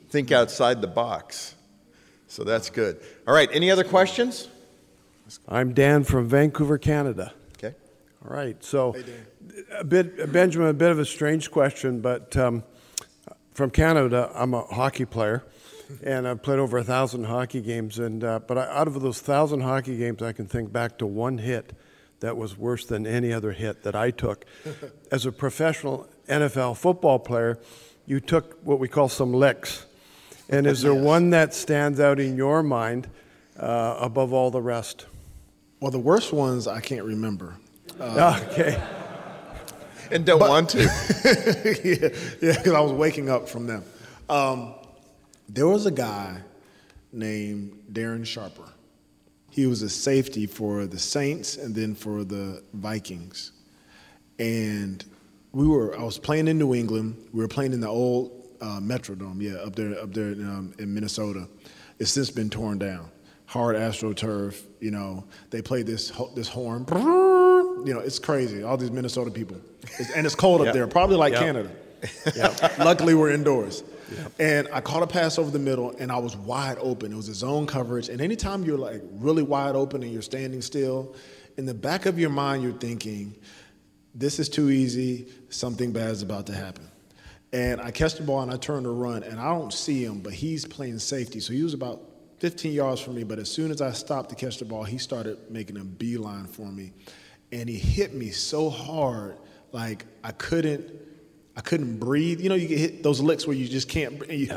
think outside the box. So that's good. All right, any other questions? I'm Dan from Vancouver, Canada. Okay. All right, so Hey, Dan. Benjamin, a bit of a strange question, but from Canada, I'm a hockey player, and I've played over 1,000 hockey games. But out of those 1,000 hockey games, I can think back to one hit that was worse than any other hit that I took. As a professional NFL football player, you took what we call some licks. And is there one that stands out in your mind above all the rest? Well, the worst ones I can't remember. Okay. And don't want to. yeah, because I was waking up from them. There was a guy named Darren Sharper. He was a safety for the Saints and then for the Vikings. And I was playing in New England. We were playing in the old Metrodome, up there in Minnesota. It's since been torn down. Hard AstroTurf, they play this horn. It's crazy. All these Minnesota people. And it's cold up there, probably like Canada. Luckily, we're indoors. And I caught a pass over the middle, and I was wide open. It was a zone coverage. And anytime you're like really wide open and you're standing still, in the back of your mind, you're thinking, this is too easy. Something bad is about to happen. And I catch the ball, and I turn to run, and I don't see him, but he's playing safety. So he was about 15 yards from me, but as soon as I stopped to catch the ball, he started making a beeline for me. And he hit me so hard, like I couldn't breathe. You get hit those licks where you just can't breathe.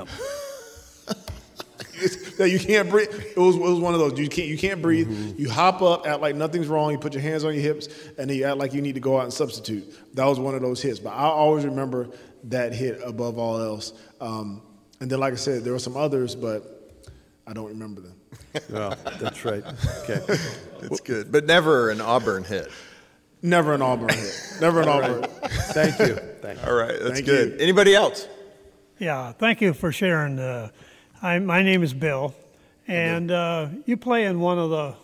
You can't breathe. It was one of those. You can't breathe. Mm-hmm. You hop up, act like nothing's wrong. You put your hands on your hips, and then you act like you need to go out and substitute. That was one of those hits. But I always remember that hit above all else. And then, like I said, there were some others, but I don't remember them. Well, that's right. Okay. That's good. But never an Auburn hit. Never an Auburn hit. Never an Auburn. Thank you. All right, that's Thank good. you. Anybody else? Yeah, thank you for sharing. My name is Bill, and you play in one of the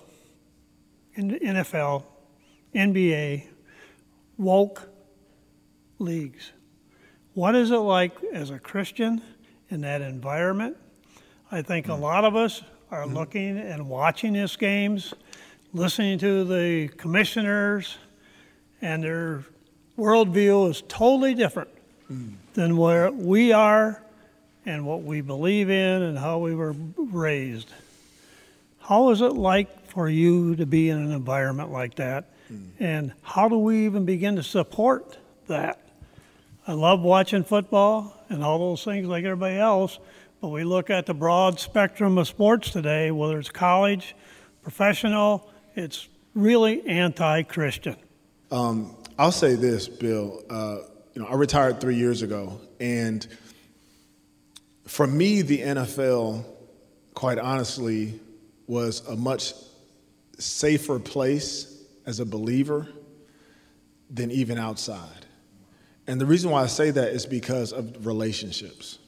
NFL, NBA, woke leagues. What is it like as a Christian in that environment? I think a lot of us are looking and watching these games, listening to the commissioners, and their worldview is totally different than where we are and what we believe in and how we were raised. How is it like for you to be in an environment like that? And how do we even begin to support that? I love watching football and all those things like everybody else, but we look at the broad spectrum of sports today, whether it's college, professional, it's really anti-Christian. I'll say this, Bill. I retired 3 years ago, and for me, the NFL, quite honestly, was a much safer place as a believer than even outside. And the reason why I say that is because of relationships.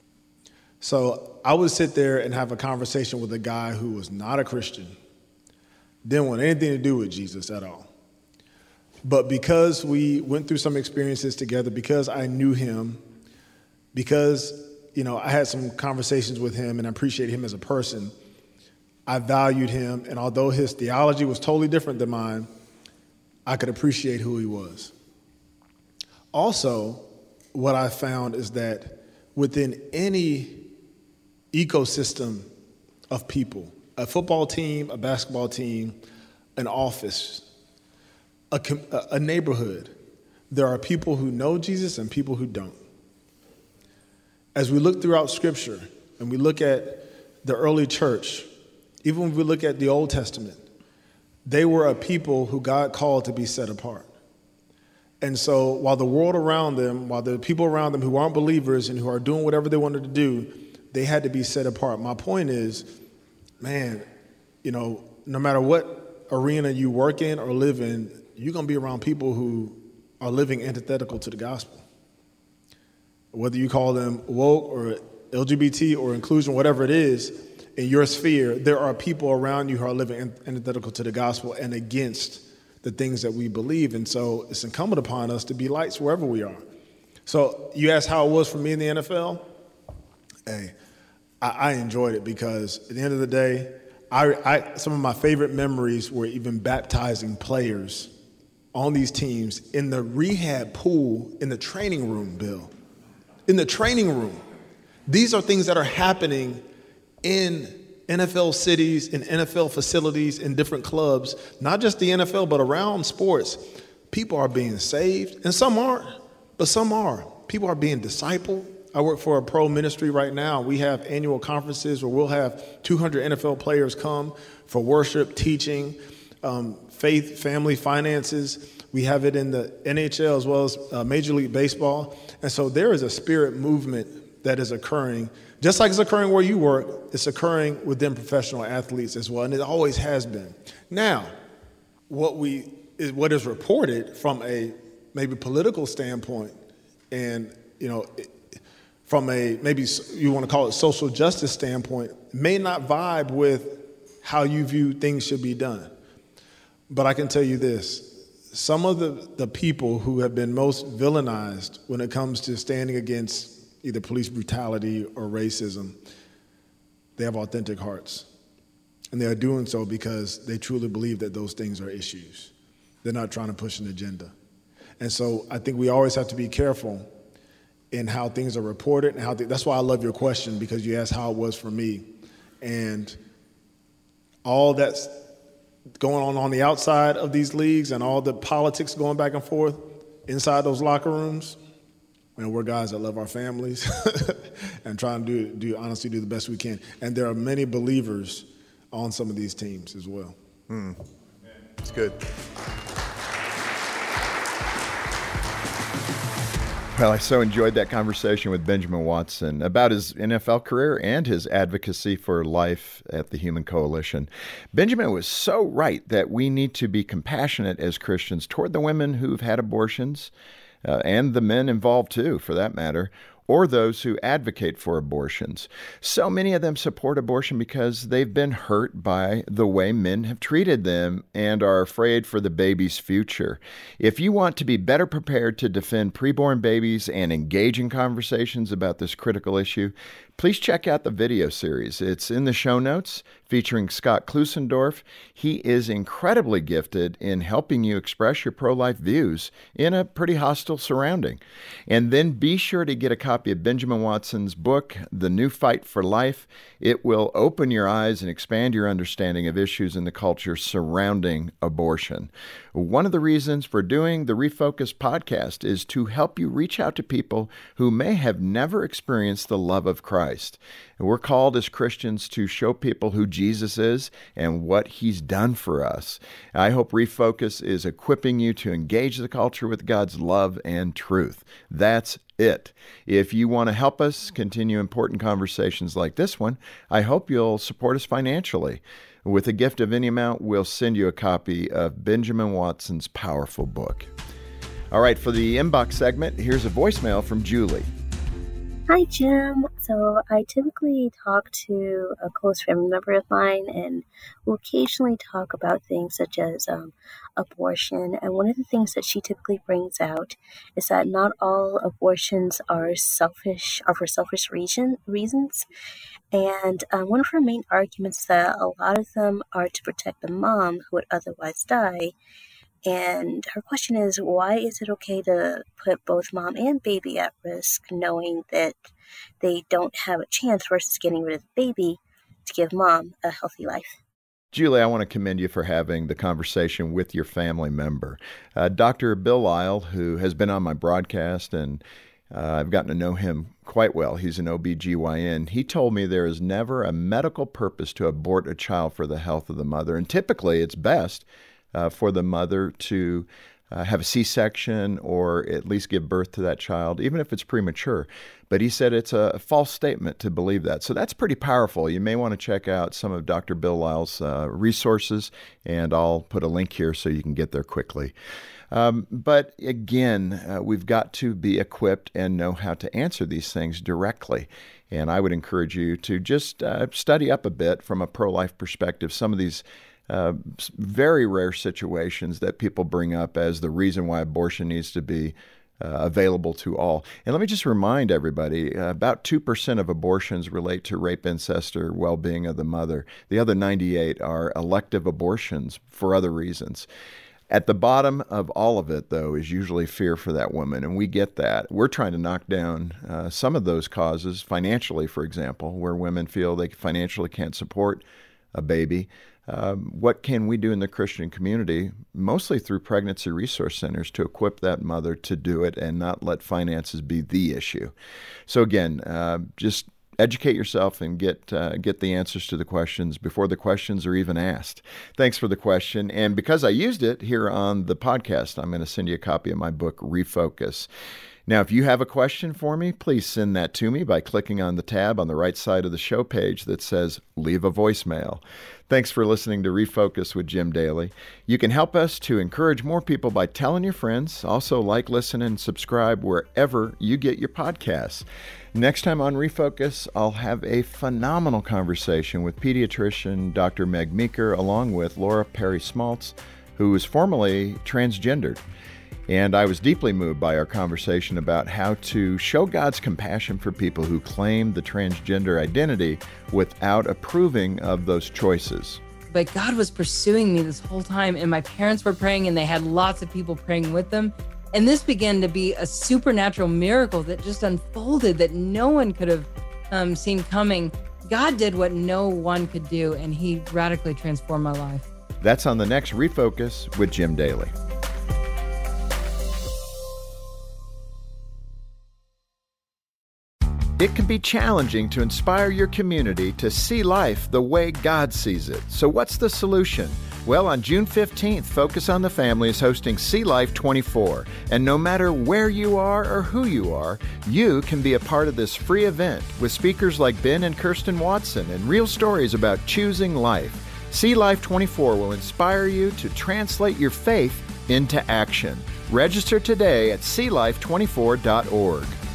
So I would sit there and have a conversation with a guy who was not a Christian, didn't want anything to do with Jesus at all. But because we went through some experiences together, because I knew him, because I had some conversations with him and I appreciate him as a person, I valued him. And although his theology was totally different than mine, I could appreciate who he was. Also, what I found is that within any ecosystem of people, a football team, a basketball team, an office, a neighborhood, there are people who know Jesus and people who don't. As we look throughout Scripture and we look at the early church, even when we look at the Old Testament, they were a people who God called to be set apart. And so while the world around them, while the people around them who aren't believers and who are doing whatever they wanted to do, they had to be set apart. My point is, man, no matter what arena you work in or live in, you're going to be around people who are living antithetical to the gospel. Whether you call them woke or LGBT or inclusion, whatever it is, in your sphere, there are people around you who are living antithetical to the gospel and against the things that we believe. And so it's incumbent upon us to be lights wherever we are. So you asked how it was for me in the NFL? Hey, I enjoyed it because at the end of the day, some of my favorite memories were even baptizing players on these teams in the rehab pool in the training room, Bill. In the training room. These are things that are happening in NFL cities, in NFL facilities, in different clubs, not just the NFL, but around sports. People are being saved, and some aren't, but some are. People are being discipled. I work for a pro ministry right now. We have annual conferences where we'll have 200 NFL players come for worship, teaching, faith, family, finances. We have it in the NHL as well as Major League Baseball. And so there is a spirit movement that is occurring. Just like it's occurring where you work, it's occurring within professional athletes as well, and it always has been. Now, what is reported from a maybe political standpoint and, from a, maybe you want to call it social justice standpoint, may not vibe with how you view things should be done. But I can tell you this, some of the people who have been most villainized when it comes to standing against either police brutality or racism, they have authentic hearts. And they are doing so because they truly believe that those things are issues. They're not trying to push an agenda. And so I think we always have to be careful in how things are reported and that's why I love your question, because you asked how it was for me. And all that's going on the outside of these leagues and all the politics going back and forth inside those locker rooms, and we're guys that love our families and trying to honestly do the best we can. And there are many believers on some of these teams as well. That's good. Well, I so enjoyed that conversation with Benjamin Watson about his NFL career and his advocacy for life at the Human Coalition. Benjamin was so right that we need to be compassionate as Christians toward the women who've had abortions, and the men involved too, for that matter, or those who advocate for abortions. So many of them support abortion because they've been hurt by the way men have treated them and are afraid for the baby's future. If you want to be better prepared to defend preborn babies and engage in conversations about this critical issue, please check out the video series. It's in the show notes, featuring Scott Klusendorf. He is incredibly gifted in helping you express your pro-life views in a pretty hostile surrounding. And then be sure to get a copy of Benjamin Watson's book, The New Fight for Life. It will open your eyes and expand your understanding of issues in the culture surrounding abortion. One of the reasons for doing the Refocus podcast is to help you reach out to people who may have never experienced the love of Christ. And we're called as Christians to show people who Jesus is and what he's done for us. I hope Refocus is equipping you to engage the culture with God's love and truth. That's it. If you want to help us continue important conversations like this one, I hope you'll support us financially. With a gift of any amount, we'll send you a copy of Benjamin Watson's powerful book. All right, for the inbox segment, here's a voicemail from Julie. Hi, Jim. So I typically talk to a close family member of mine, and we'll occasionally talk about things such as abortion. And one of the things that she typically brings out is that not all abortions are for selfish reasons. And one of her main arguments is that a lot of them are to protect the mom who would otherwise die. And her question is, why is it okay to put both mom and baby at risk, knowing that they don't have a chance versus getting rid of the baby to give mom a healthy life? Julie, I want to commend you for having the conversation with your family member. Dr. Bill Lyle, who has been on my broadcast, and I've gotten to know him quite well. He's an OBGYN. He told me there is never a medical purpose to abort a child for the health of the mother. And typically it's best for the mother to have a C-section or at least give birth to that child, even if it's premature. But he said it's a false statement to believe that. So that's pretty powerful. You may want to check out some of Dr. Bill Lyle's resources, and I'll put a link here so you can get there quickly. But again, we've got to be equipped and know how to answer these things directly. And I would encourage you to just study up a bit from a pro-life perspective, some of these very rare situations that people bring up as the reason why abortion needs to be available to all. And let me just remind everybody, about 2% of abortions relate to rape, incest, or well-being of the mother. The other 98 are elective abortions for other reasons. At the bottom of all of it, though, is usually fear for that woman, and we get that. We're trying to knock down some of those causes financially, for example, where women feel they financially can't support a baby. What can we do in the Christian community, mostly through pregnancy resource centers, to equip that mother to do it and not let finances be the issue? So again, just educate yourself and get the answers to the questions before the questions are even asked. Thanks for the question. And because I used it here on the podcast, I'm going to send you a copy of my book, Refocus. Now, if you have a question for me, please send that to me by clicking on the tab on the right side of the show page that says Leave a Voicemail. Thanks for listening to Refocus with Jim Daly. You can help us to encourage more people by telling your friends. Also, like, listen, and subscribe wherever you get your podcasts. Next time on Refocus, I'll have a phenomenal conversation with pediatrician Dr. Meg Meeker, along with Laura Perry Smaltz, who is formerly transgendered. And I was deeply moved by our conversation about how to show God's compassion for people who claim the transgender identity without approving of those choices. But God was pursuing me this whole time, and my parents were praying, and they had lots of people praying with them. And this began to be a supernatural miracle that just unfolded that no one could have seen coming. God did what no one could do, and he radically transformed my life. That's on the next Refocus with Jim Daly. It can be challenging to inspire your community to see life the way God sees it. So what's the solution? Well, on June 15th, Focus on the Family is hosting See Life 24. And no matter where you are or who you are, you can be a part of this free event with speakers like Ben and Kirsten Watson and real stories about choosing life. See Life 24 will inspire you to translate your faith into action. Register today at seelife24.org.